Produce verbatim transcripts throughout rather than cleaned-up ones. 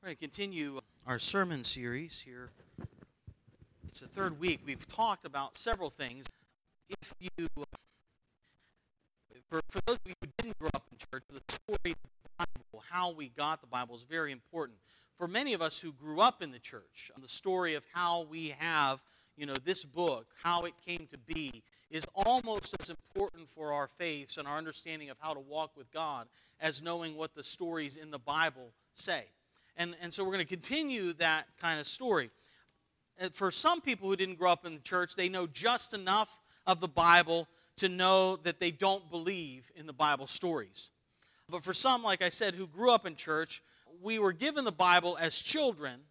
We're going to continue our sermon series here. It's the third week. We've talked about several things. If you, for, for those of you who didn't grow up in church, the story of the Bible, how we got the Bible, is very important. For many of us who grew up in the church, the story of how we have, you know, this book, how it came to be, is almost as important for our faiths and our understanding of how to walk with God as knowing what the stories in the Bible say. And, and so we're going to continue that kind of story. For some people who didn't grow up in the church, they know just enough of the Bible to know that they don't believe in the Bible stories. But for some, like I said, who grew up in church, we were given the Bible as children.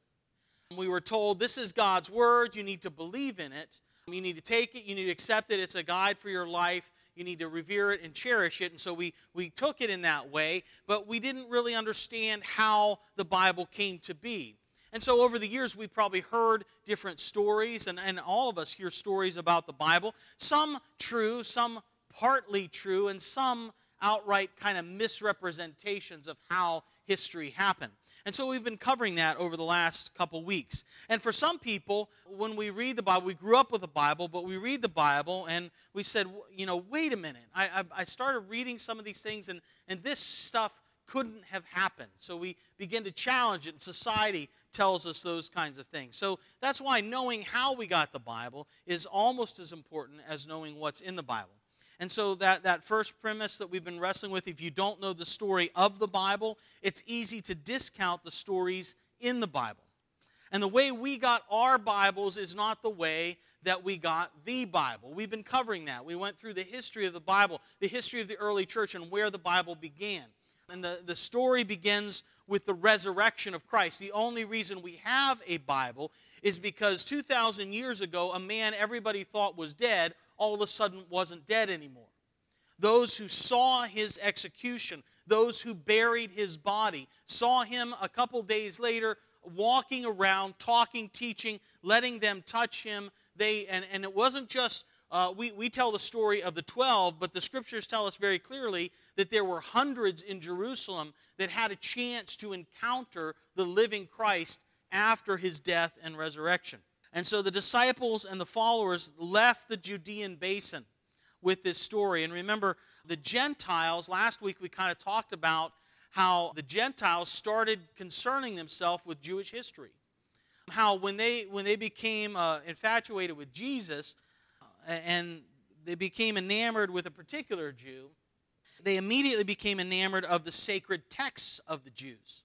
We were told, this is God's Word, you need to believe in it. You need to take it, you need to accept it, it's a guide for your life. You need to revere it and cherish it. And so we, we took it in that way, but we didn't really understand how the Bible came to be. And so over the years, we've probably heard different stories, and, and all of us hear stories about the Bible. Some true, some partly true, and some outright kind of misrepresentations of how history happened. And so we've been covering that over the last couple weeks. And for some people, when we read the Bible, we grew up with the Bible, but we read the Bible and we said, you know, wait a minute. I, I, I started reading some of these things and, and this stuff couldn't have happened. So we begin to challenge it, and society tells us those kinds of things. So that's why knowing how we got the Bible is almost as important as knowing what's in the Bible. And so that, that first premise that we've been wrestling with, if you don't know the story of the Bible, it's easy to discount the stories in the Bible. And the way we got our Bibles is not the way that we got the Bible. We've been covering that. We went through the history of the Bible, the history of the early church, and where the Bible began. And the, the story begins with the resurrection of Christ. The only reason we have a Bible is because two thousand years ago, a man everybody thought was dead all of a sudden wasn't dead anymore. Those who saw his execution, those who buried his body, saw him a couple days later walking around, talking, teaching, letting them touch him. They and, and it wasn't just, uh, we, we tell the story of the twelve, but the scriptures tell us very clearly that there were hundreds in Jerusalem that had a chance to encounter the living Christ after his death and resurrection. And so the disciples and the followers left the Judean basin with this story. And remember, the Gentiles, last week we kind of talked about how the Gentiles started concerning themselves with Jewish history. How when they when they became uh, infatuated with Jesus uh, and they became enamored with a particular Jew, they immediately became enamored of the sacred texts of the Jews.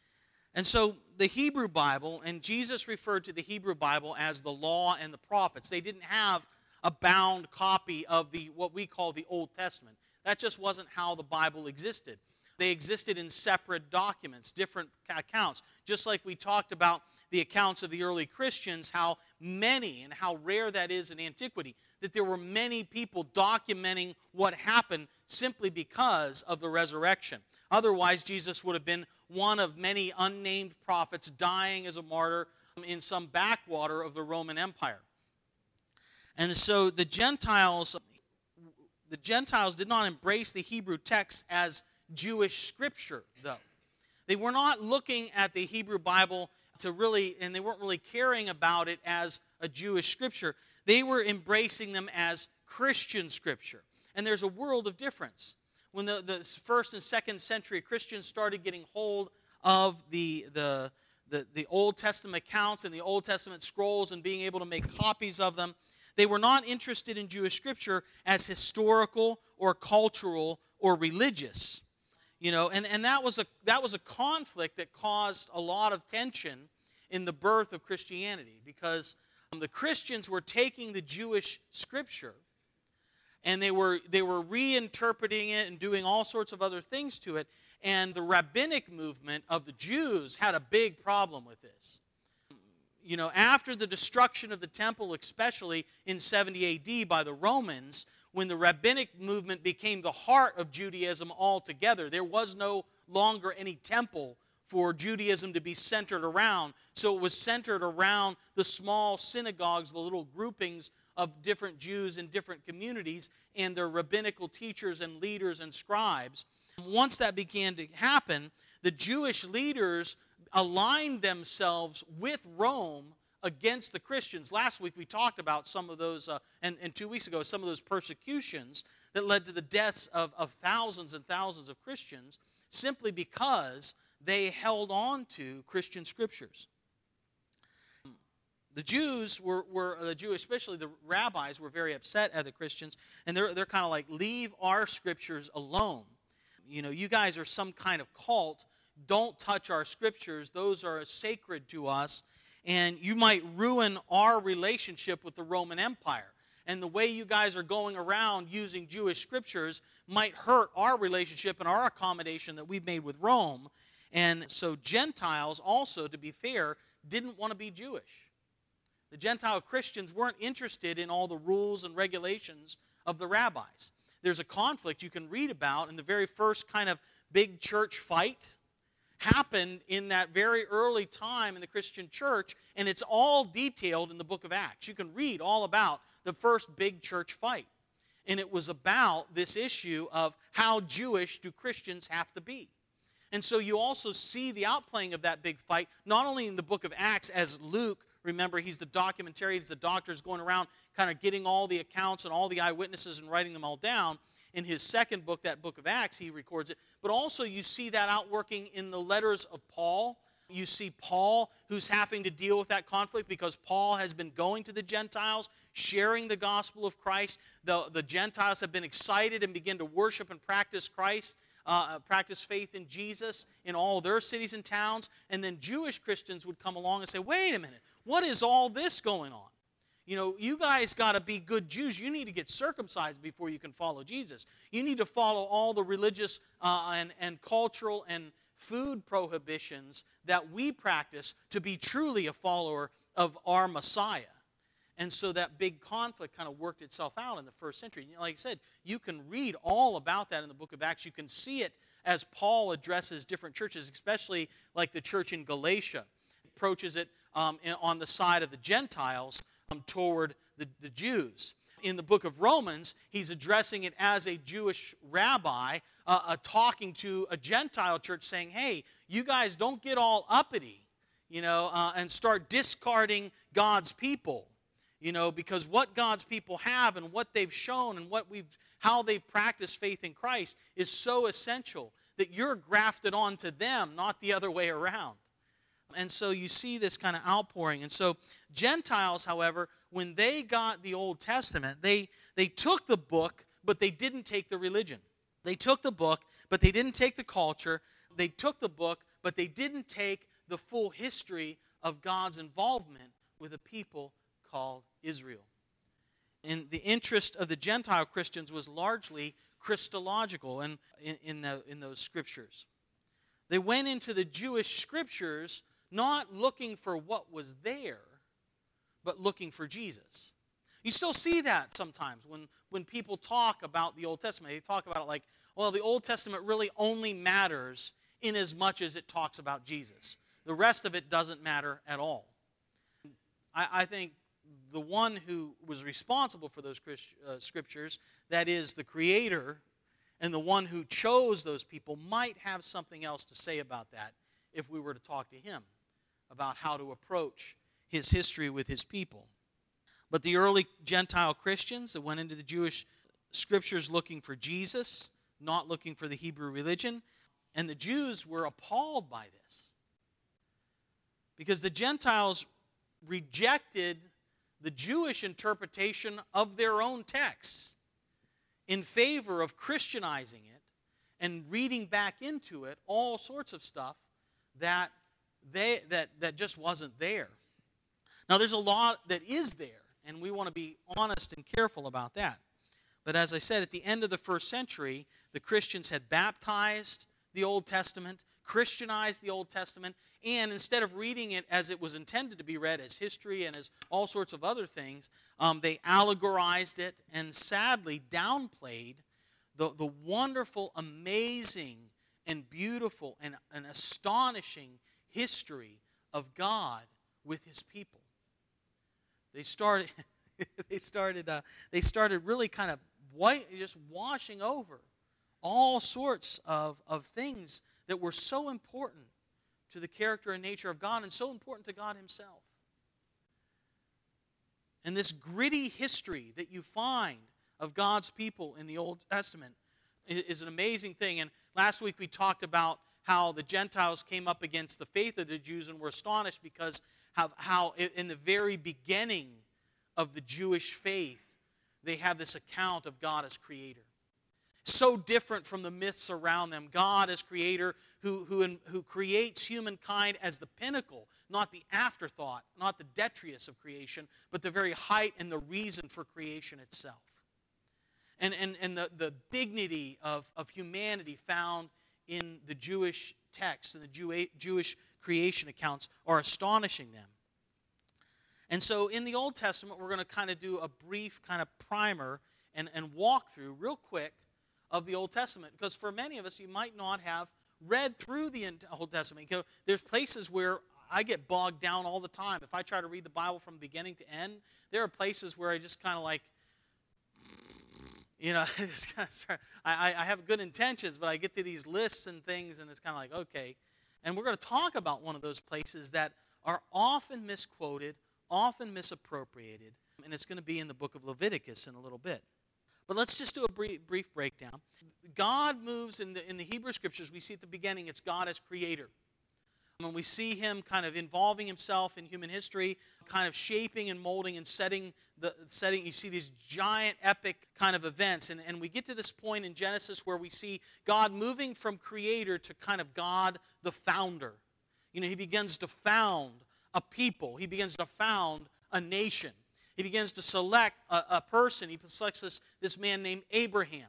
And so the Hebrew Bible, and Jesus referred to the Hebrew Bible as the law and the prophets. They didn't have a bound copy of the what we call the Old Testament. That just wasn't how the Bible existed. They existed in separate documents, different accounts. Just like we talked about the accounts of the early Christians, how many and how rare that is in antiquity, that there were many people documenting what happened simply because of the resurrection. Otherwise, Jesus would have been one of many unnamed prophets dying as a martyr in some backwater of the Roman Empire. And so the Gentiles, the Gentiles did not embrace the Hebrew text as Jewish scripture, though. They were not looking at the Hebrew Bible to really, and they weren't really caring about it as a Jewish scripture. They were embracing them as Christian scripture. And there's a world of difference. When the, the first and second century Christians started getting hold of the, the, the, the Old Testament accounts and the Old Testament scrolls and being able to make copies of them, they were not interested in Jewish scripture as historical or cultural or religious. You know, and, and that was a that was a conflict that caused a lot of tension in the birth of Christianity, because um, the Christians were taking the Jewish scripture and they were they were reinterpreting it and doing all sorts of other things to it. And the rabbinic movement of the Jews had a big problem with this. You know, after the destruction of the temple, especially in seventy A D by the Romans, when the rabbinic movement became the heart of Judaism altogether, there was no longer any temple for Judaism to be centered around. So it was centered around the small synagogues, the little groupings of different Jews in different communities and their rabbinical teachers and leaders and scribes. Once that began to happen, the Jewish leaders aligned themselves with Rome against the Christians. Last week we talked about some of those, uh, and, and two weeks ago, some of those persecutions that led to the deaths of, of thousands and thousands of Christians simply because they held on to Christian scriptures. The Jews were, were the Jews, especially the rabbis, were very upset at the Christians, and they're, they're kind of like, leave our scriptures alone. You know, you guys are some kind of cult. Don't touch our scriptures. Those are sacred to us, and you might ruin our relationship with the Roman Empire. And the way you guys are going around using Jewish scriptures might hurt our relationship and our accommodation that we've made with Rome. And so Gentiles also, to be fair, didn't want to be Jewish. The Gentile Christians weren't interested in all the rules and regulations of the rabbis. There's a conflict you can read about in the very first kind of big church fight. Happened in that very early time in the Christian church, and it's all detailed in the book of Acts. You can read all about the first big church fight. And it was about this issue of how Jewish do Christians have to be. And so you also see the outplaying of that big fight, not only in the book of Acts as Luke, remember he's the documentarian, he's the doctor who's going around kind of getting all the accounts and all the eyewitnesses and writing them all down. In his second book, that book of Acts, he records it. But also you see that outworking in the letters of Paul. You see Paul, who's having to deal with that conflict because Paul has been going to the Gentiles, sharing the gospel of Christ. The, the Gentiles have been excited and begin to worship and practice Christ, uh, practice faith in Jesus in all their cities and towns. And then Jewish Christians would come along and say, wait a minute, what is all this going on? You know, you guys got to be good Jews. You need to get circumcised before you can follow Jesus. You need to follow all the religious uh, and, and cultural and food prohibitions that we practice to be truly a follower of our Messiah. And so that big conflict kind of worked itself out in the first century. Like I said, you can read all about that in the book of Acts. You can see it as Paul addresses different churches, especially like the church in Galatia. He approaches it um, in, on the side of the Gentiles um, toward the, the Jews. In the book of Romans, he's addressing it as a Jewish rabbi, uh, uh, talking to a Gentile church saying, hey, you guys don't get all uppity, you know, uh, and start discarding God's people, you know, because what God's people have and what they've shown and what we've, how they've practiced faith in Christ is so essential that you're grafted onto them, not the other way around. And so you see this kind of outpouring. And so Gentiles, however, when they got the Old Testament, they, they took the book, but they didn't take the religion. They took the book, but they didn't take the culture. They took the book, but they didn't take the full history of God's involvement with a people called Israel. And the interest of the Gentile Christians was largely Christological and in, in, the, in those scriptures. They went into the Jewish scriptures not looking for what was there, but looking for Jesus. You still see that sometimes when, when people talk about the Old Testament. They talk about it like, well, the Old Testament really only matters in as much as it talks about Jesus. The rest of it doesn't matter at all. I, I think the one who was responsible for those Christ, uh, scriptures, that is the Creator, and the one who chose those people might have something else to say about that if we were to talk to him about how to approach his history with his people. But the early Gentile Christians that went into the Jewish scriptures looking for Jesus, not looking for the Hebrew religion, and the Jews were appalled by this. Because the Gentiles rejected the Jewish interpretation of their own texts in favor of Christianizing it and reading back into it all sorts of stuff that they that, that just wasn't there. Now, there's a lot that is there, and we want to be honest and careful about that. But as I said, at the end of the first century, the Christians had baptized the Old Testament, Christianized the Old Testament, and instead of reading it as it was intended to be read, as history and as all sorts of other things, um, they allegorized it and sadly downplayed the, the wonderful, amazing, and beautiful and, and astonishing history of God with his people. They started, they started, uh, they started really kind of white, just washing over all sorts of, of things that were so important to the character and nature of God and so important to God himself. And this gritty history that you find of God's people in the Old Testament is an amazing thing. And last week we talked about how the Gentiles came up against the faith of the Jews and were astonished because of how in the very beginning of the Jewish faith, they have this account of God as creator. So different from the myths around them. God as creator who, who, who creates humankind as the pinnacle, not the afterthought, not the detritus of creation, but the very height and the reason for creation itself. And, and, and the, the dignity of, of humanity found in the Jewish texts and the Jew, Jewish creation accounts are astonishing them. And so in the Old Testament, we're going to kind of do a brief kind of primer and, and walk through real quick of the Old Testament. Because for many of us, you might not have read through the Old Testament. You know, there's places where I get bogged down all the time. If I try to read the Bible from beginning to end, there are places where I just kind of like, you know, it's kind of, I, I have good intentions, but I get to these lists and things, and it's kind of like, okay. And we're going to talk about one of those places that are often misquoted, often misappropriated, and it's going to be in the book of Leviticus in a little bit. But let's just do a brief, brief breakdown. God moves in the, in the Hebrew Scriptures. We see at the beginning it's God as creator. When we see him kind of involving himself in human history, kind of shaping and molding and setting the setting, you see these giant epic kind of events. And, and we get to this point in Genesis where we see God moving from creator to kind of God the founder. You know, he begins to found a people. He begins to found a nation. He begins to select a, a person. He selects this, this man named Abraham.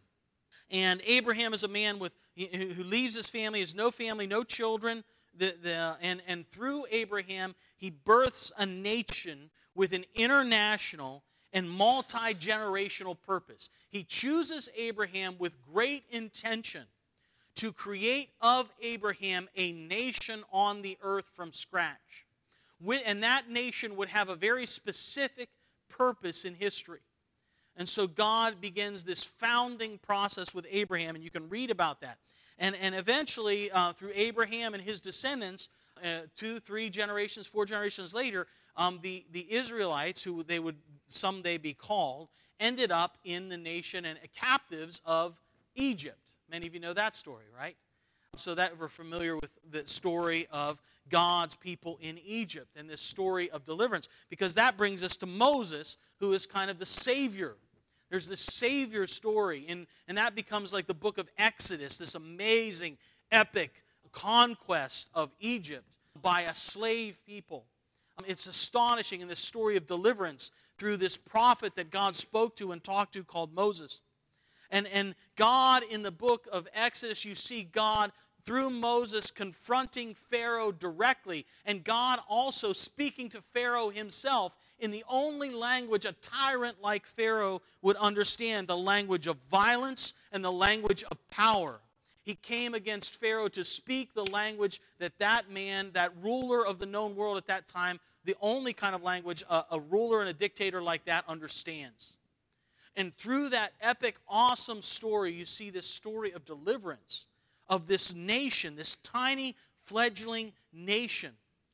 And Abraham is a man with who, who leaves his family, has no family, no children. The, the, and, and through Abraham, he births a nation with an international and multi-generational purpose. He chooses Abraham with great intention to create of Abraham a nation on the earth from scratch. And that nation would have a very specific purpose in history. And so God begins this founding process with Abraham, and you can read about that. And, and eventually, uh, through Abraham and his descendants, uh, two, three generations, four generations later, um, the, the Israelites, who they would someday be called, ended up in the nation and captives of Egypt. Many of you know that story, right? So that we're familiar with the story of God's people in Egypt and this story of deliverance, because that brings us to Moses, who is kind of the Savior. There's this Savior story, and, and that becomes like the book of Exodus, this amazing, epic conquest of Egypt by a slave people. Um, it's astonishing in this story of deliverance through this prophet that God spoke to and talked to called Moses. And, and God, in the book of Exodus, you see God through Moses confronting Pharaoh directly, and God also speaking to Pharaoh himself in the only language a tyrant like Pharaoh would understand, the language of violence and the language of power. He came against Pharaoh to speak the language that that man, that ruler of the known world at that time, the only kind of language a, a ruler and a dictator like that understands. And through that epic, awesome story, you see this story of deliverance of this nation, this tiny, fledgling nation.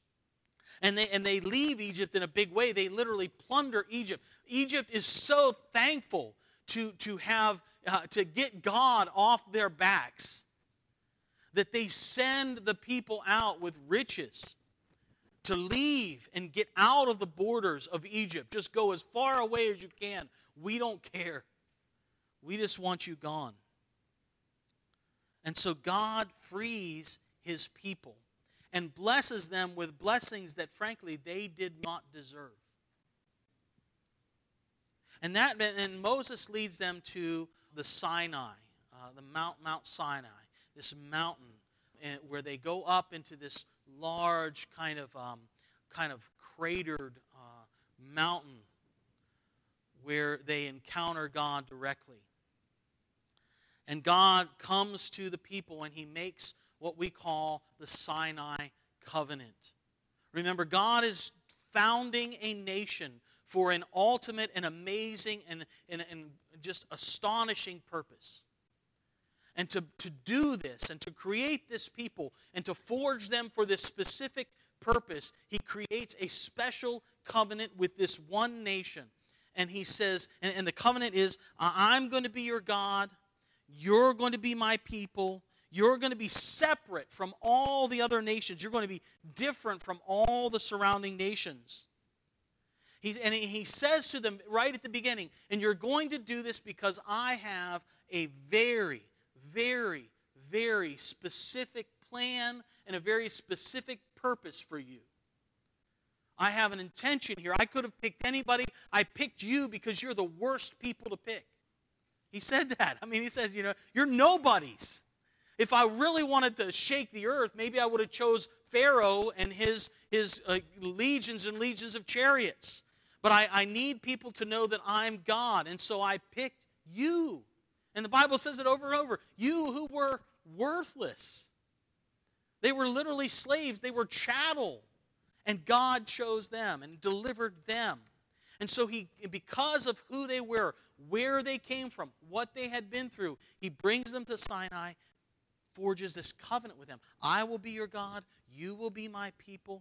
And they, and they leave Egypt in a big way. They literally plunder Egypt. Egypt is so thankful to, to, have, uh, to get God off their backs that they send the people out with riches to leave and get out of the borders of Egypt. Just go as far away as you can. We don't care. We just want you gone. And so God frees his people and blesses them with blessings that, frankly, they did not deserve. And that and Moses leads them to the Sinai, uh, the Mount Mount Sinai, this mountain where they go up into this large kind of um, kind of cratered uh, mountain where they encounter God directly. And God comes to the people and he makes what we call the Sinai covenant. Remember, God is founding a nation for an ultimate and amazing and, and, and just astonishing purpose. And to, to do this and to create this people and to forge them for this specific purpose, he creates a special covenant with this one nation. And he says, and, and the covenant is, I'm going to be your God, you're going to be my people, you're going to be separate from all the other nations, you're going to be different from all the surrounding nations. He's, and he says to them right at the beginning, and you're going to do this because I have a very, very, very specific plan and a very specific purpose for you. I have an intention here. I could have picked anybody. I picked you because you're the worst people to pick. He said that. I mean, he says, you know, you're nobodies. If I really wanted to shake the earth, maybe I would have chose Pharaoh and his, his uh, legions and legions of chariots. But I, I need people to know that I'm God, and so I picked you. And the Bible says it over and over. You who were worthless. They were literally slaves. They were chattel. And God chose them and delivered them. And so he, because of who they were, where they came from, what they had been through, he brings them to Sinai, forges this covenant with them. I will be your God. You will be my people.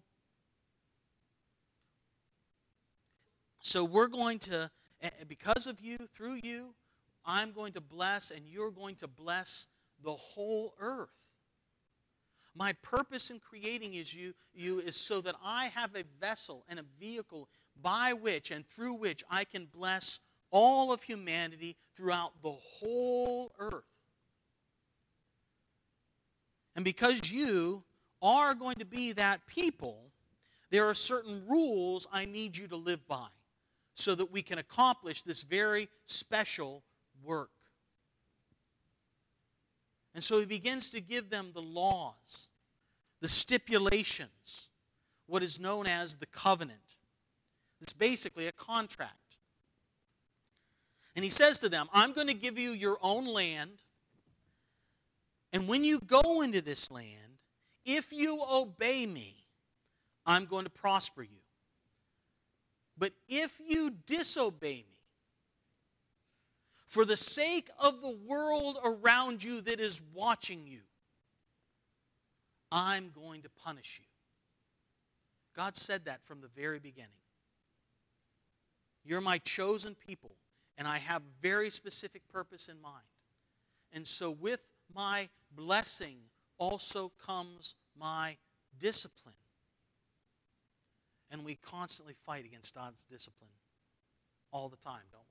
So we're going to, because of you, through you, I'm going to bless, and you're going to bless the whole earth. My purpose in creating is you, you is so that I have a vessel and a vehicle by which and through which I can bless all of humanity throughout the whole earth. And because you are going to be that people, there are certain rules I need you to live by so that we can accomplish this very special work. And so he begins to give them the laws, the stipulations, what is known as the covenant. It's basically a contract. And he says to them, I'm going to give you your own land, and when you go into this land, if you obey me, I'm going to prosper you. But if you disobey me, for the sake of the world around you that is watching you, I'm going to punish you. God said that from the very beginning. You're my chosen people, and I have very specific purpose in mind. And so with my blessing also comes my discipline. And we constantly fight against God's discipline all the time, don't we?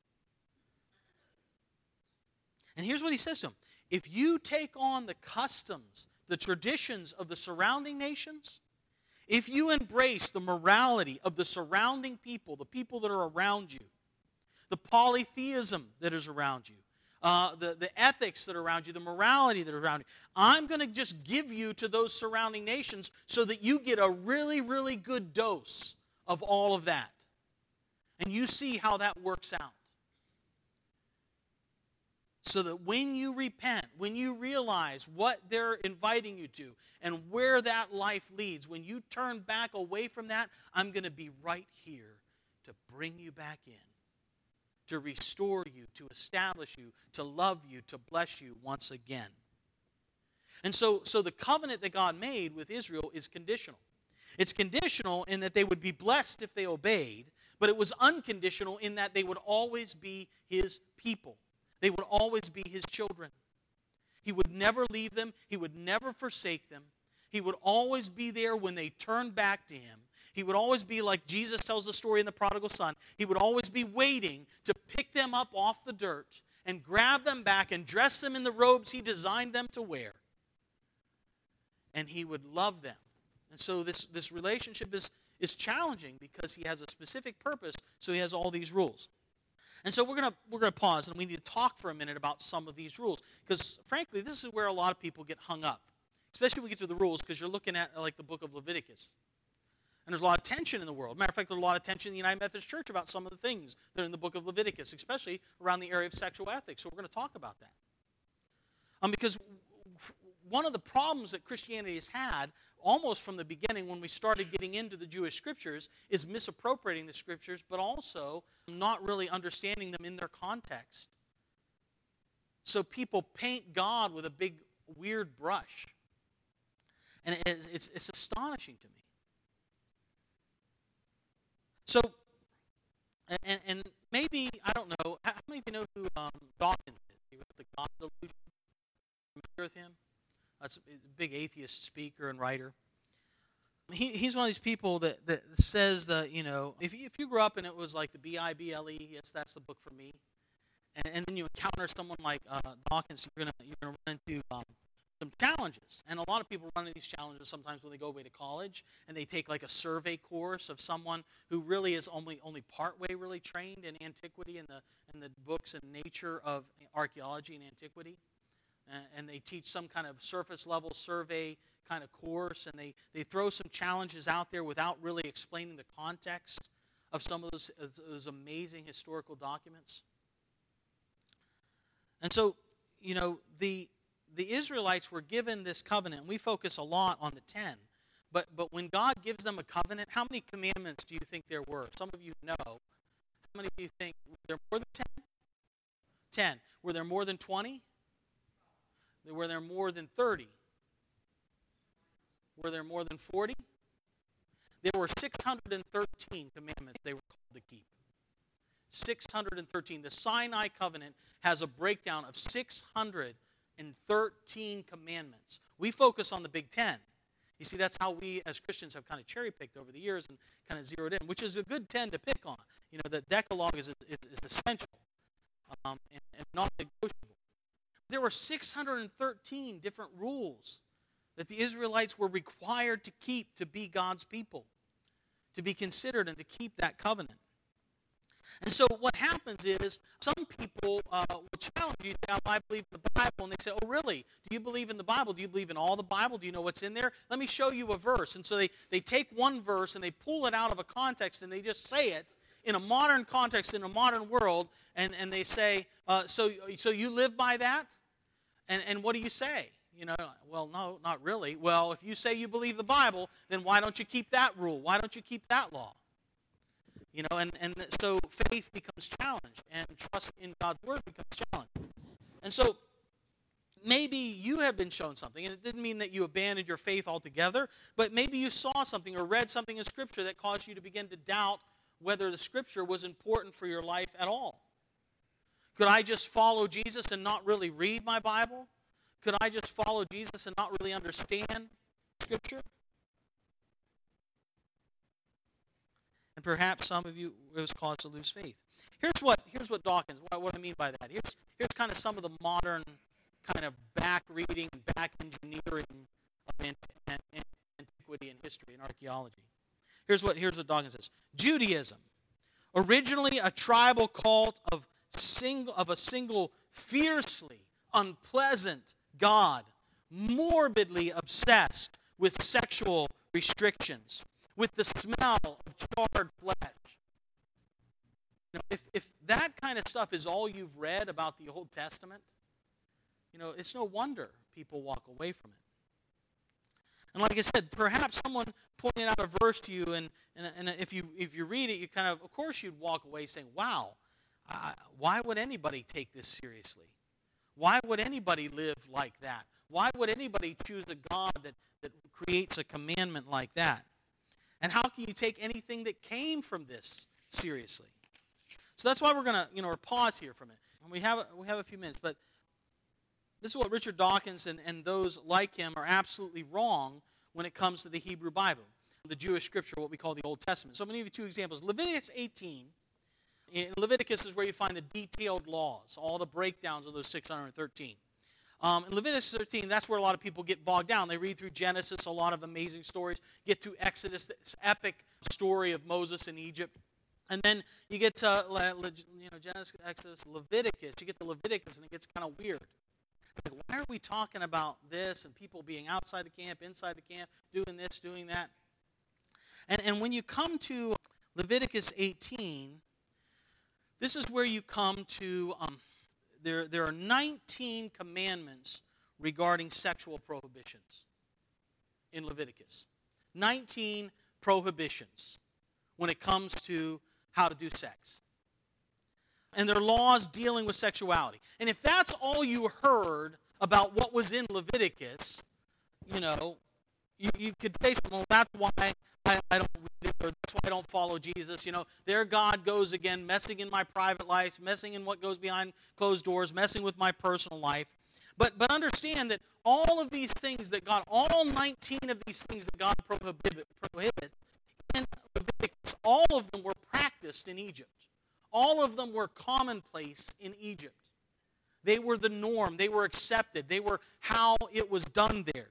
And here's what he says to them. If you take on the customs, the traditions of the surrounding nations, if you embrace the morality of the surrounding people, the people that are around you, the polytheism that is around you, uh, the, the ethics that are around you, the morality that are around you, I'm going to just give you to those surrounding nations so that you get a really, really good dose of all of that. And you see how that works out. So that when you repent, when you realize what they're inviting you to and where that life leads, when you turn back away from that, I'm going to be right here to bring you back in, to restore you, to establish you, to love you, to bless you once again. And so, so the covenant that God made with Israel is conditional. It's conditional in that they would be blessed if they obeyed, but it was unconditional in that they would always be his people. They would always be his children. He would never leave them. He would never forsake them. He would always be there when they turned back to him. He would always be like Jesus tells the story in the prodigal son. He would always be waiting to pick them up off the dirt and grab them back and dress them in the robes he designed them to wear. And he would love them. And so this, this relationship is, is challenging because he has a specific purpose, so he has all these rules. And so we're going to we're going to pause, and we need to talk for a minute about some of these rules. Because, frankly, this is where a lot of people get hung up. Especially when we get to the rules, because you're looking at, like, the book of Leviticus. And there's a lot of tension in the world. Matter of fact, there's a lot of tension in the United Methodist Church about some of the things that are in the book of Leviticus, especially around the area of sexual ethics. So we're going to talk about that. Um, because one of the problems that Christianity has had almost from the beginning when we started getting into the Jewish scriptures is misappropriating the scriptures, but also not really understanding them in their context. So people paint God with a big, weird brush. And it's, it's, it's astonishing to me. So, and, and maybe, I don't know, how many of you know who um, Dawkins is? He wrote The God Delusion. Familiar with him? That's a big atheist speaker and writer. He, he's one of these people that, that says that, you know, if you, if you grew up and it was like the B I B L E, yes, that's the book for me. And, and then you encounter someone like uh, Dawkins, you're going you're gonna run into um, some challenges. And a lot of people run into these challenges sometimes when they go away to college and they take like a survey course of someone who really is only only partway really trained in antiquity and the, and the books and nature of archaeology and antiquity. And, and they teach some kind of surface level survey kind of course, and they, they throw some challenges out there without really explaining the context of some of those, those amazing historical documents. And so, you know, the the Israelites were given this covenant, and we focus a lot on the ten. But but when God gives them a covenant, how many commandments do you think there were? Some of you know. How many do you think? Were there more than ten? ten. Were there more than twenty? Were there more than thirty? Were there more than forty? There were six hundred thirteen commandments they were called to keep. six hundred thirteen. The Sinai covenant has a breakdown of six hundred thirteen commandments. We focus on the Big Ten. You see, that's how we as Christians have kind of cherry-picked over the years and kind of zeroed in, which is a good ten to pick on. You know, the Decalogue is, is, is essential um, and, and non-negotiable. There were six hundred thirteen different rules that the Israelites were required to keep to be God's people, to be considered and to keep that covenant. And so what happens is some people uh, will challenge you, say, I believe in the Bible, and they say, oh, really? Do you believe in the Bible? Do you believe in all the Bible? Do you know what's in there? Let me show you a verse. And so they, they take one verse and they pull it out of a context and they just say it in a modern context, in a modern world, and, and they say, uh, so, so you live by that? And, and what do you say? You know, well, no, not really. Well, if you say you believe the Bible, then why don't you keep that rule? Why don't you keep that law? You know, and, and so faith becomes challenged, and trust in God's word becomes challenged. And so maybe you have been shown something, and it didn't mean that you abandoned your faith altogether, but maybe you saw something or read something in Scripture that caused you to begin to doubt whether the Scripture was important for your life at all. Could I just follow Jesus and not really read my Bible? Could I just follow Jesus and not really understand Scripture? And perhaps some of you, it was caused to lose faith. Here's what here's what Dawkins, what, what I mean by that. Here's, here's kind of some of the modern kind of back reading, back engineering of antiquity and history and archaeology. Here's what, here's what Dawkins says. Judaism, originally a tribal cult of, single, of a single fiercely unpleasant God, morbidly obsessed with sexual restrictions, with the smell of charred flesh. You know, if, if that kind of stuff is all you've read about the Old Testament, you know, it's no wonder people walk away from it. And like I said, perhaps someone pointed out a verse to you, and, and, and if you if you read it, you kind of, of course you'd walk away saying, wow, uh, why would anybody take this seriously? Why would anybody live like that? Why would anybody choose a God that, that creates a commandment like that? And how can you take anything that came from this seriously? So that's why we're going to, you know, pause here for a minute. And we have, we have a few minutes, but this is what Richard Dawkins and, and those like him are absolutely wrong when it comes to the Hebrew Bible, the Jewish scripture, what we call the Old Testament. So I'm going to give you two examples. Leviticus eighteen. In Leviticus is where you find the detailed laws, all the breakdowns of those six hundred thirteen. Um, in Leviticus thirteen, that's where a lot of people get bogged down. They read through Genesis, a lot of amazing stories, get through Exodus, this epic story of Moses in Egypt. And then you get to you know, Genesis, Exodus, Leviticus. You get to Leviticus, and it gets kind of weird. Like, why are we talking about this and people being outside the camp, inside the camp, doing this, doing that? And, and when you come to Leviticus eighteen, this is where you come to, um, there, there are nineteen commandments regarding sexual prohibitions in Leviticus. nineteen prohibitions when it comes to how to do sex. and their laws dealing with sexuality. And if that's all you heard about what was in Leviticus, you know, you, you could say something, well, that's why I, I don't read it, or that's why I don't follow Jesus. You know, there God goes again, messing in my private life, messing in what goes behind closed doors, messing with my personal life. But but understand that all of these things that God, all nineteen of these things that God prohibit, prohibit in Leviticus, all of them were practiced in Egypt. All of them were commonplace in Egypt. They were the norm. They were accepted. They were how it was done there.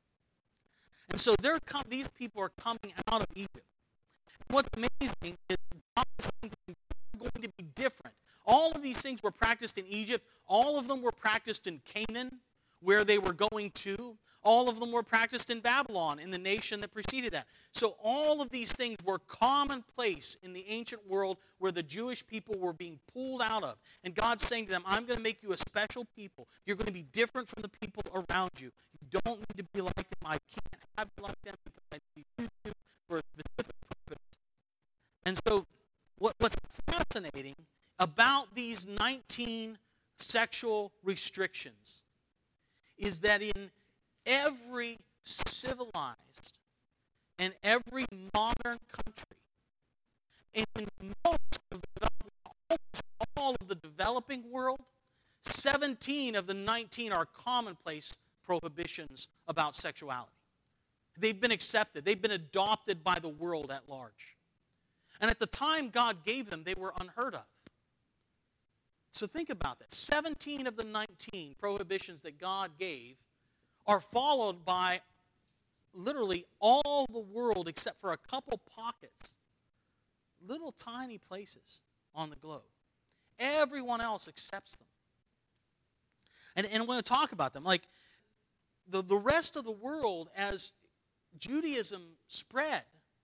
And so they're com- these people are coming out of Egypt. And what's amazing is God is going to be different. All of these things were practiced in Egypt. All of them were practiced in Canaan, where they were going to. All of them were practiced in Babylon, in the nation that preceded that. So all of these things were commonplace in the ancient world where the Jewish people were being pulled out of. And God's saying to them, I'm going to make you a special people. You're going to be different from the people around you. You don't need to be like them. I can't have you like them because I need you to for a specific purpose. And so what, what's fascinating about these nineteen sexual restrictions is that in every civilized and every modern country, and in most of the almost all of the developing world, seventeen of the nineteen are commonplace prohibitions about sexuality. They've been accepted. They've been adopted by the world at large. And at the time God gave them, they were unheard of. So think about that. seventeen of the nineteen prohibitions that God gave are followed by literally all the world except for a couple pockets, little tiny places on the globe. Everyone else accepts them. And, and I'm going to talk about them. Like the, the rest of the world, as Judaism spread,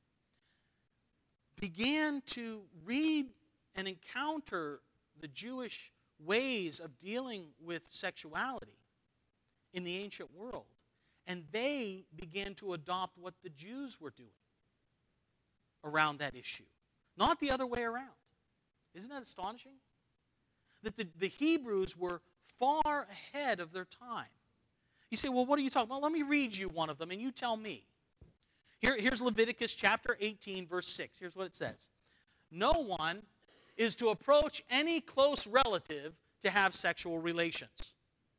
began to read and encounter the Jewish ways of dealing with sexuality in the ancient world. And they began to adopt what the Jews were doing around that issue. Not the other way around. Isn't that astonishing? That the, the Hebrews were far ahead of their time. You say, well, what are you talking about? Well, let me read you one of them and you tell me. Here, here's Leviticus chapter eighteen, verse six. Here's what it says. No one is to approach any close relative to have sexual relations.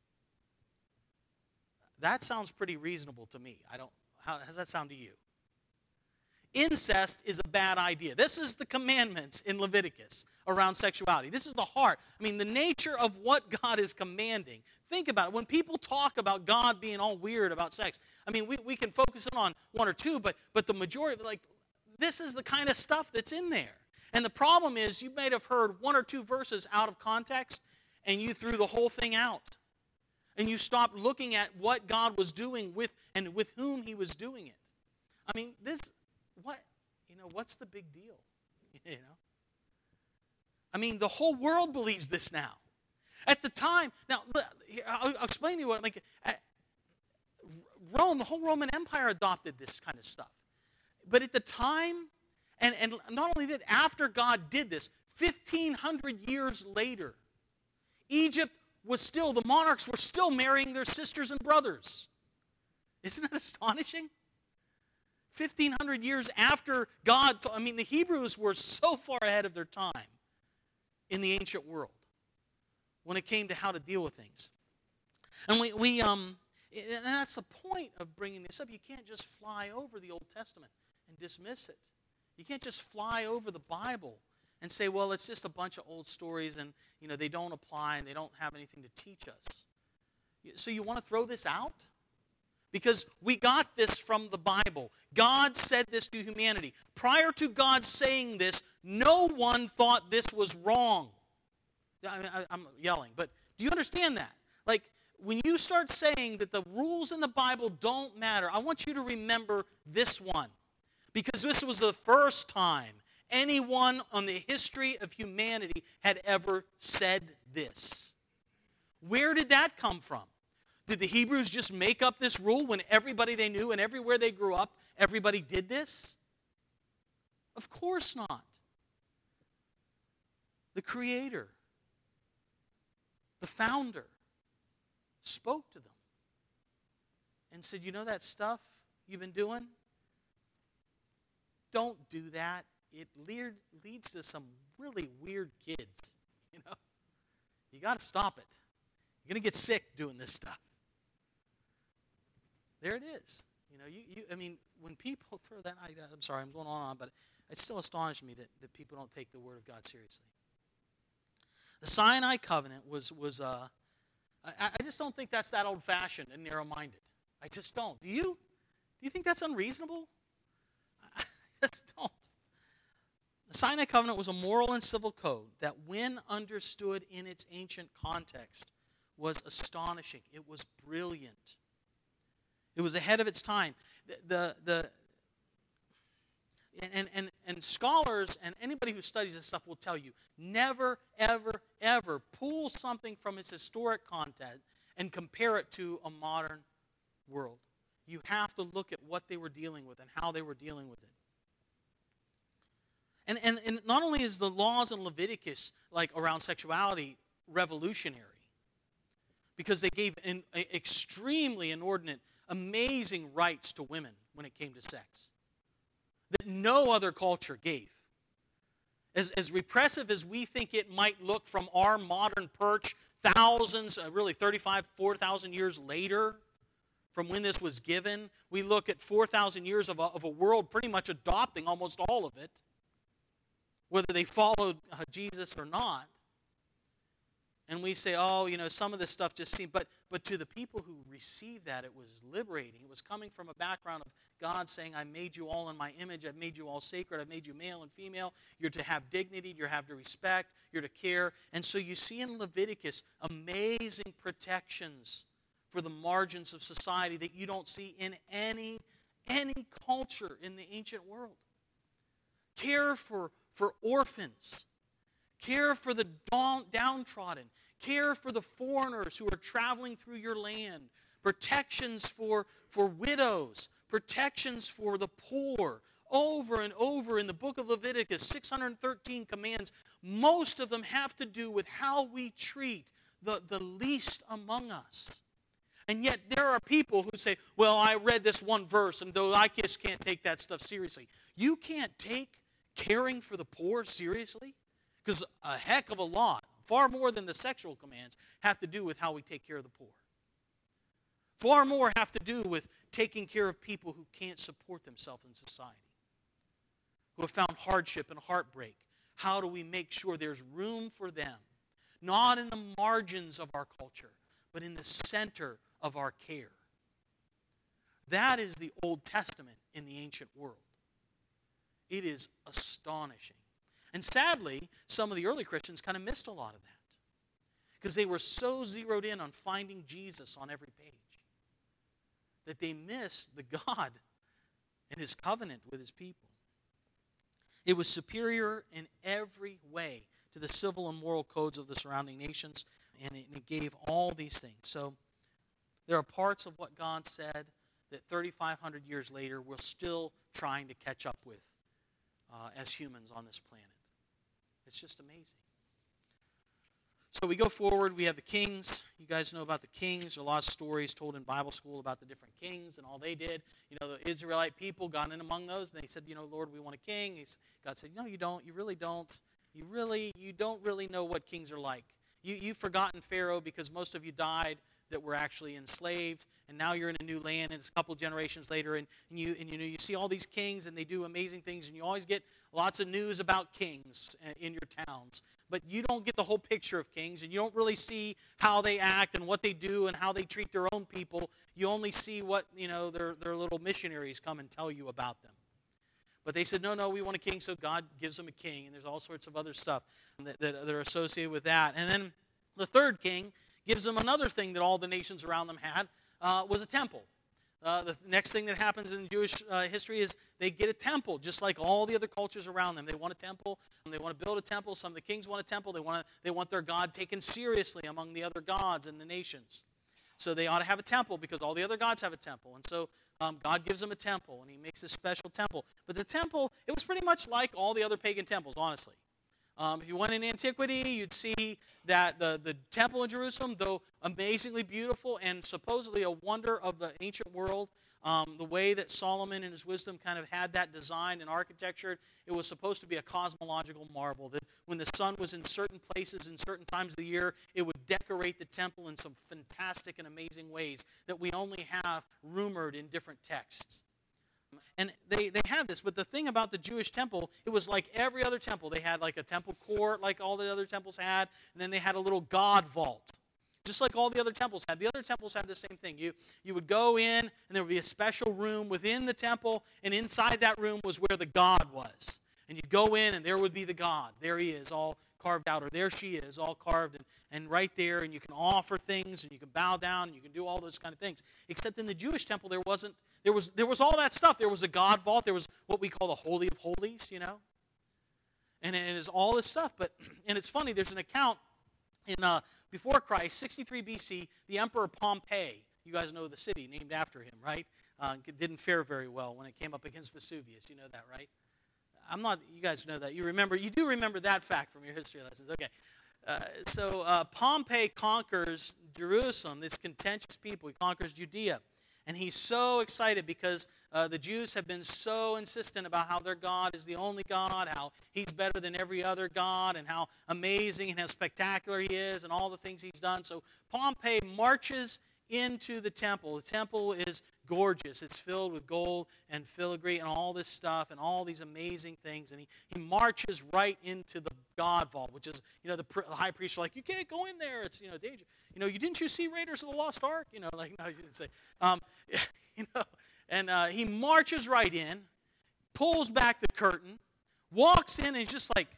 That sounds pretty reasonable to me. I don't. How does that sound to you? Incest is a bad idea. This is the commandments in Leviticus around sexuality. This is the heart. I mean, the nature of what God is commanding. Think about it. When people talk about God being all weird about sex, I mean, we, we can focus in on one or two, but, but the majority, like, this is the kind of stuff that's in there. And the problem is you may have heard one or two verses out of context, and you threw the whole thing out. And you stopped looking at what God was doing with and with whom he was doing it. I mean, this, what, you know, what's the big deal? You know? I mean, the whole world believes this now. At the time, now, I'll, I'll explain to you what, like, Rome, the whole Roman Empire adopted this kind of stuff. But at the time, and, and not only that, after God did this, fifteen hundred years later, Egypt was still, the monarchs were still marrying their sisters and brothers. Isn't that astonishing? fifteen hundred years after God, I mean, the Hebrews were so far ahead of their time in the ancient world when it came to how to deal with things. And we, we um, and that's the point of bringing this up. You can't just fly over the Old Testament and dismiss it. You can't just fly over the Bible and say, well, it's just a bunch of old stories and, you know, they don't apply and they don't have anything to teach us. So you want to throw this out? Because we got this from the Bible. God said this to humanity. Prior to God saying this, no one thought this was wrong. I, I, I'm yelling, but do you understand that? Like, when you start saying that the rules in the Bible don't matter, I want you to remember this one. Because this was the first time anyone on the history of humanity had ever said this. Where did that come from? Did the Hebrews just make up this rule when everybody they knew and everywhere they grew up, everybody did this? Of course not. The Creator, the founder, spoke to them and said, you know that stuff you've been doing? Don't do that. It leads to some really weird kids, you know. You got to stop it. You're going to get sick doing this stuff. There it is. You know, you, you I mean, when people throw that, I, I'm sorry, I'm going on and on, but it still astonishes me that, that people don't take the Word of God seriously. The Sinai covenant was, was uh, I, I just don't think that's that old-fashioned and narrow-minded. I just don't. Do you? Do you think that's unreasonable? I just don't. The Sinai covenant was a moral and civil code that, when understood in its ancient context, was astonishing. It was brilliant. It was ahead of its time. The, the, the and, and, and scholars and anybody who studies this stuff will tell you, never, ever, ever pull something from its historic content and compare it to a modern world. You have to look at what they were dealing with and how they were dealing with it. And, and, and not only is the laws in Leviticus, like around sexuality, revolutionary, because they gave an, a, extremely inordinate, amazing rights to women when it came to sex that no other culture gave. As, as repressive as we think it might look from our modern perch, thousands, uh, really thirty-five, four thousand years later from when this was given, we look at four thousand years of a, of a world pretty much adopting almost all of it, whether they followed uh, Jesus or not. And we say, oh, you know, some of this stuff just seemed, but but to the people who received that, it was liberating. It was coming from a background of God saying, I made you all in my image. I've made you all sacred. I've made you male and female. You're to have dignity. You're to have to respect. You're to care. And so you see in Leviticus amazing protections for the margins of society that you don't see in any, any culture in the ancient world. Care for, for orphans. Care for the down, downtrodden. Care for the foreigners who are traveling through your land. Protections for, for widows. Protections for the poor. Over and over in the book of Leviticus, six hundred thirteen commands. Most of them have to do with how we treat the, the least among us. And yet there are people who say, well, I read this one verse, and though I just can't take that stuff seriously. You can't take caring for the poor seriously? Because a heck of a lot, far more than the sexual commands, have to do with how we take care of the poor. Far more have to do with taking care of people who can't support themselves in society, who have found hardship and heartbreak. How do we make sure there's room for them, not in the margins of our culture, but in the center of our care? That is the Old Testament in the ancient world. It is astonishing. And sadly, some of the early Christians kind of missed a lot of that because they were so zeroed in on finding Jesus on every page that they missed the God and His covenant with His people. It was superior in every way to the civil and moral codes of the surrounding nations, and it, it gave all these things. So there are parts of what God said that thirty-five hundred years later we're still trying to catch up with uh, as humans on this planet. It's just amazing. So we go forward. We have the kings. You guys know about the kings. There are a lot of stories told in Bible school about the different kings and all they did. You know, the Israelite people got in among those, and they said, you know, Lord, we want a king. God said, no, you don't. You really don't. You really, you don't really know what kings are like. You, you've forgotten Pharaoh because most of you died that were actually enslaved, and now you're in a new land, and it's a couple generations later, and, and you and you know you see all these kings, and they do amazing things, and you always get lots of news about kings in your towns, but you don't get the whole picture of kings, and you don't really see how they act and what they do and how they treat their own people. You only see what, you know, their their little missionaries come and tell you about them. But they said, no, no, we want a king, so God gives them a king, and there's all sorts of other stuff that, that, that are associated with that. And then the third king gives them another thing that all the nations around them had, uh, was a temple. Uh, the next thing that happens in Jewish uh, history is they get a temple, just like all the other cultures around them. They want a temple, and they want to build a temple. Some of the kings want a temple. They want to, they want their God taken seriously among the other gods in the nations. So they ought to have a temple because all the other gods have a temple. And so um, God gives them a temple, and He makes a special temple. But the temple, it was pretty much like all the other pagan temples, honestly. Um, if you went in antiquity, you'd see that the, the temple in Jerusalem, though amazingly beautiful and supposedly a wonder of the ancient world, um, the way that Solomon in his wisdom kind of had that design and architecture, it was supposed to be a cosmological marvel, that when the sun was in certain places in certain times of the year, it would decorate the temple in some fantastic and amazing ways that we only have rumored in different texts. And they, they had this, but the thing about the Jewish temple, it was like every other temple. They had like a temple court like all the other temples had, and then they had a little God vault, just like all the other temples had. The other temples had the same thing. You, you would go in, and there would be a special room within the temple, and inside that room was where the God was. And you'd go in, and there would be the God. There he is, all carved out, or there she is, all carved, and, and right there, and you can offer things, and you can bow down, and you can do all those kind of things. Except in the Jewish temple, there wasn't. There was, there was all that stuff. There was a God vault. There was what we call the Holy of Holies, you know. And it is all this stuff. But, and it's funny, there's an account in uh, before Christ, sixty-three B C, the Emperor Pompey, you guys know the city named after him, right? Uh, didn't fare very well when it came up against Vesuvius. You know that, right? I'm not, you guys know that. You remember, you do remember that fact from your history lessons. Okay. Uh, so uh, Pompey conquers Jerusalem, this contentious people. He conquers Judea. And he's so excited because uh, the Jews have been so insistent about how their God is the only God, how he's better than every other God, and how amazing and how spectacular he is, and all the things he's done. So Pompey marches into the temple. The temple is gorgeous. It's filled with gold and filigree and all this stuff and all these amazing things. And he, he marches right into the God vault, which is, you know, the, the high priests are like, you can't go in there. It's, you know, danger. You know, you didn't you see Raiders of the Lost Ark? You know, like, no, you didn't say. Um, you know, and uh, he marches right in, pulls back the curtain, walks in, and he's just like,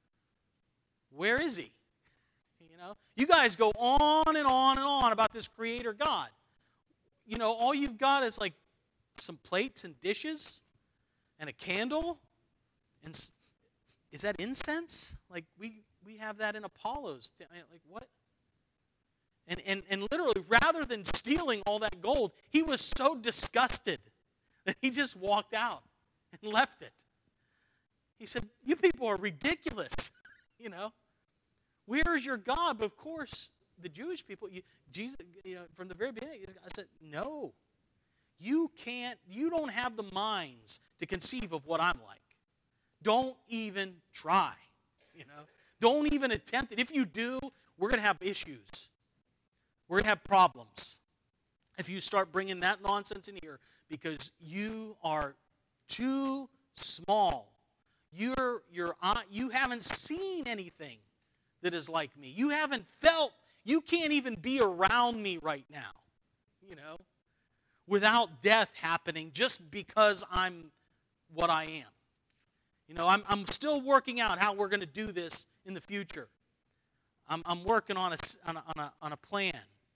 where is he? You know, you guys go on and on and on about this creator God. You know, all you've got is like some plates and dishes and a candle. And is that incense? Like we we have that in Apollo's. Like what? And, and, and literally, rather than stealing all that gold, he was so disgusted that he just walked out and left it. He said, you people are ridiculous, you know. Where's your God? But of course, the Jewish people, you, Jesus, you know, from the very beginning, I said, no. You can't, you don't have the minds to conceive of what I'm like. Don't even try, you know. Don't even attempt it. If you do, we're going to have issues. We're going to have problems if you start bringing that nonsense in here because you are too small. You're, you're, uh, you haven't seen anything that is like me. You haven't felt, you can't even be around me right now, you know, without death happening just because I'm what I am. You know, I'm, I'm still working out how we're going to do this in the future. I'm, I'm working on a, on a, on a, on a plan.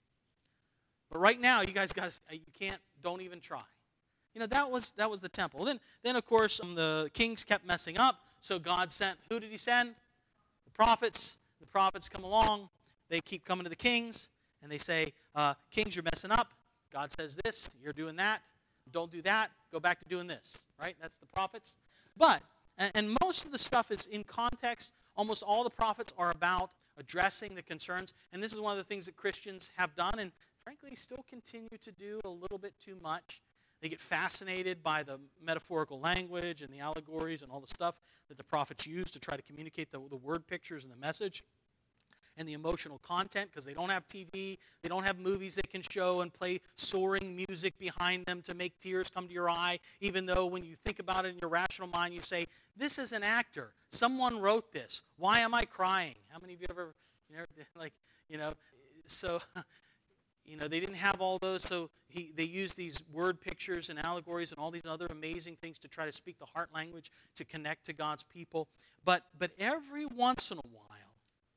But right now, you guys got to, you can't, don't even try. You know, that was that was the temple. Then, then of course, um, the kings kept messing up, so God sent, who did he send? The prophets. The prophets come along, they keep coming to the kings, and they say, uh, kings, you're messing up. God says this, you're doing that. Don't do that, go back to doing this, right? That's the prophets. But, and, and most of the stuff is in context. Almost all the prophets are about addressing the concerns, and this is one of the things that Christians have done, and frankly, still continue to do a little bit too much. They get fascinated by the metaphorical language and the allegories and all the stuff that the prophets use to try to communicate the, the word pictures and the message and the emotional content because they don't have T V, they don't have movies they can show and play soaring music behind them to make tears come to your eye, even though when you think about it in your rational mind, you say, this is an actor. Someone wrote this. Why am I crying? How many of you ever, you know, like, you know, so... You know, they didn't have all those, so he, they used these word pictures and allegories and all these other amazing things to try to speak the heart language to connect to God's people. But, but every once in a while,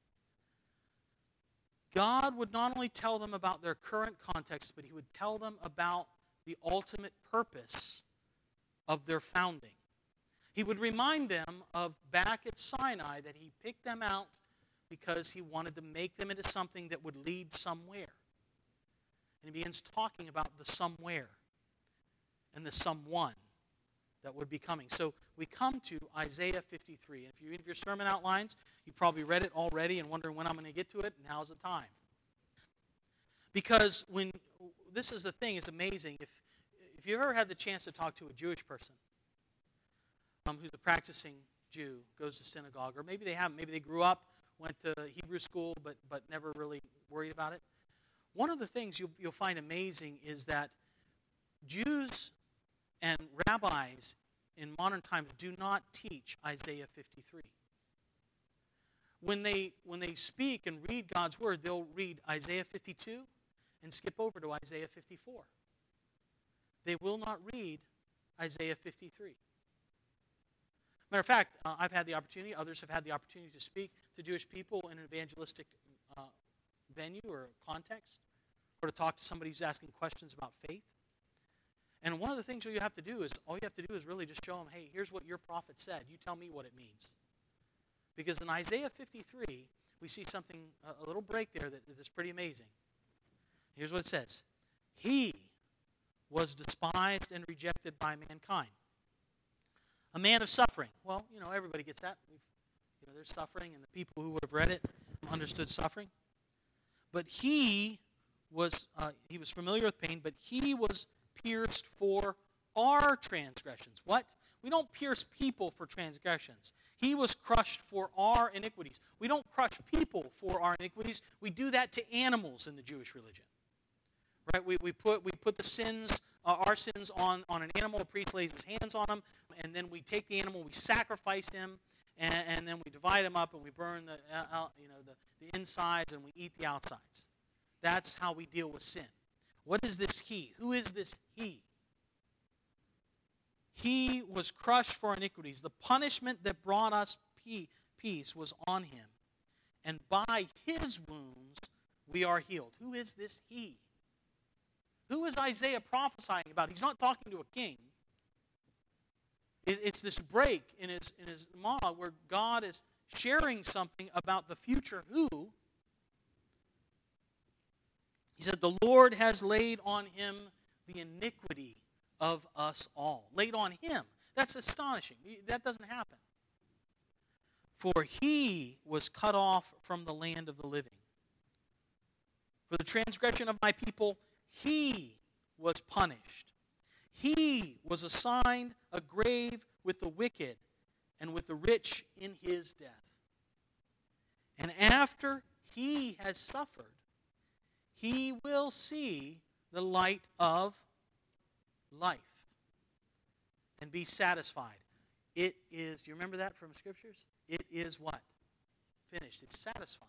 God would not only tell them about their current context, but he would tell them about the ultimate purpose of their founding. He would remind them of back at Sinai that he picked them out because he wanted to make them into something that would lead somewhere. And he begins talking about the somewhere and the someone that would be coming. So we come to Isaiah fifty-three. And if you read your sermon outlines, you probably read it already and wondering when I'm going to get to it. Now's the time. Because when this is the thing, it's amazing. If if you've ever had the chance to talk to a Jewish person um, who's a practicing Jew, goes to synagogue, or maybe they haven't, maybe they grew up, went to Hebrew school, but but never really worried about it. One of the things you'll, you'll find amazing is that Jews and rabbis in modern times do not teach Isaiah fifty-three. When they when they speak and read God's word, they'll read Isaiah fifty-two and skip over to Isaiah fifty-four. They will not read Isaiah fifty-three. Matter of fact, uh, I've had the opportunity, others have had the opportunity to speak to Jewish people in an evangelistic uh, venue or context, or to talk to somebody who's asking questions about faith. And one of the things you have to do is, all you have to do is really just show them, hey, here's what your prophet said. You tell me what it means. Because in Isaiah fifty-three, we see something, a little break there that is pretty amazing. Here's what it says. He was despised and rejected by mankind. A man of suffering. Well, you know, everybody gets that. We've, you know, there's suffering, and the people who would have read it understood suffering. But he was, uh, he was familiar with pain, but he was pierced for our transgressions. What? We don't pierce people for transgressions. He was crushed for our iniquities. We don't crush people for our iniquities. We do that to animals in the Jewish religion. Right? We, we put we put the sins, uh, our sins on, on an animal. The priest lays his hands on them, and then we take the animal, we sacrifice him, and, and then we divide him up, and we burn the uh, you know the, the insides, and we eat the outsides. That's how we deal with sin. What is this he? Who is this he? He was crushed for iniquities. The punishment that brought us peace was on him. And by his wounds we are healed. Who is this he? Who is Isaiah prophesying about? He's not talking to a king. It's this break in his, in his monologue where God is sharing something about the future who. He said, the Lord has laid on him the iniquity of us all. Laid on him. That's astonishing. That doesn't happen. For he was cut off from the land of the living. For the transgression of my people, he was punished. He was assigned a grave with the wicked and with the rich in his death. And after he has suffered, he will see the light of life and be satisfied. It is, do you remember that from scriptures? It is what? Finished. It's satisfied.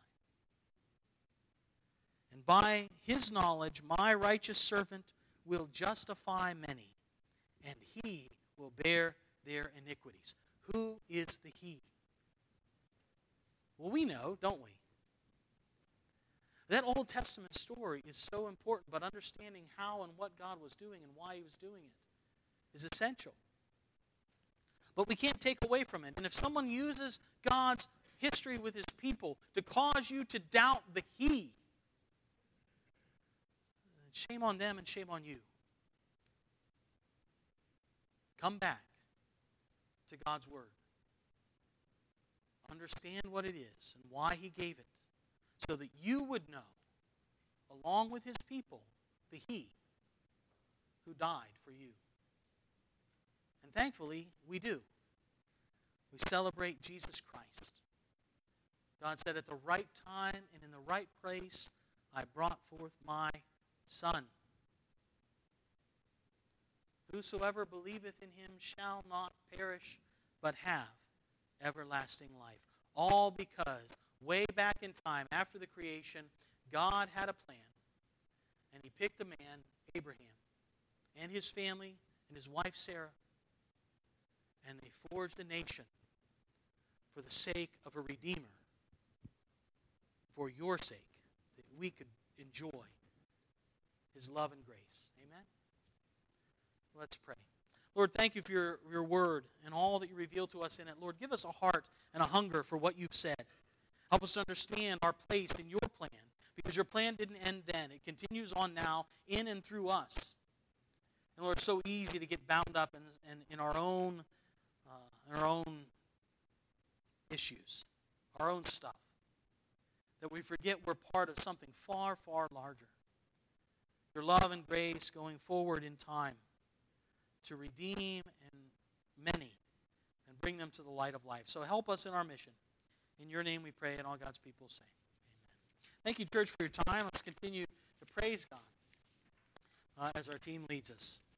And by his knowledge, my righteous servant will justify many, and he will bear their iniquities. Who is the he? Well, we know, don't we? That Old Testament story is so important, but understanding how and what God was doing and why he was doing it is essential. But we can't take away from it. And if someone uses God's history with his people to cause you to doubt the he, shame on them and shame on you. Come back to God's word. Understand what it is and why he gave it, so that you would know, along with his people, the he who died for you. And thankfully, we do. We celebrate Jesus Christ. God said, at the right time and in the right place, I brought forth my Son. Whosoever believeth in him shall not perish, but have everlasting life. All because way back in time, after the creation, God had a plan. And he picked a man, Abraham, and his family, and his wife Sarah. And they forged a nation for the sake of a Redeemer. For your sake, that we could enjoy his love and grace. Amen? Let's pray. Lord, thank you for your, your word and all that you reveal to us in it. Lord, give us a heart and a hunger for what you've said. Help us to understand our place in your plan, because your plan didn't end then. It continues on now in and through us. And Lord, it's so easy to get bound up in, in, in our own uh, in our own issues, our own stuff, that we forget we're part of something far, far larger. Your love and grace going forward in time to redeem and many and bring them to the light of life. So help us in our mission. In your name we pray, and all God's people say amen. Thank you, church, for your time. Let's continue to praise God uh, as our team leads us.